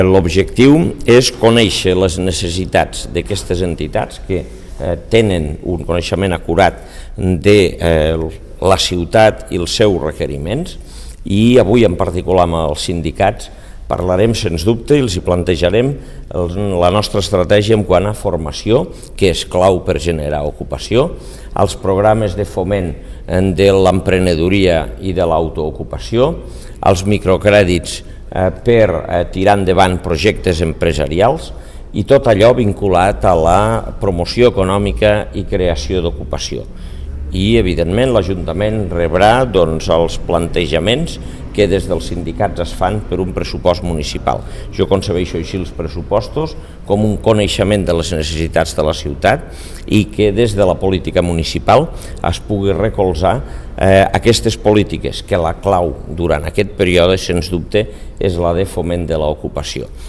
L'objectiu és conèixer les necessitats d'aquestes entitats que tenen un coneixement acurat de la ciutat i els seus requeriments, i avui en particular amb els sindicats parlarem sens dubte i els hi plantejarem la nostra estratègia en quant a formació, que és clau per generar ocupació, els programes de foment de l'emprenedoria i de l'autoocupació, els microcrèdits per tirar endavant projectes empresarials i tot allò vinculat a la promoció econòmica i creació d'ocupació. I, evidentment, l'Ajuntament rebrà els plantejaments que des dels sindicats es fan per un pressupost municipal. Jo concebeixo així els pressupostos com un coneixement de les necessitats de la ciutat i que des de la política municipal es pugui recolzar aquestes polítiques, que la clau durant aquest període, sens dubte, és la de foment de l'ocupació.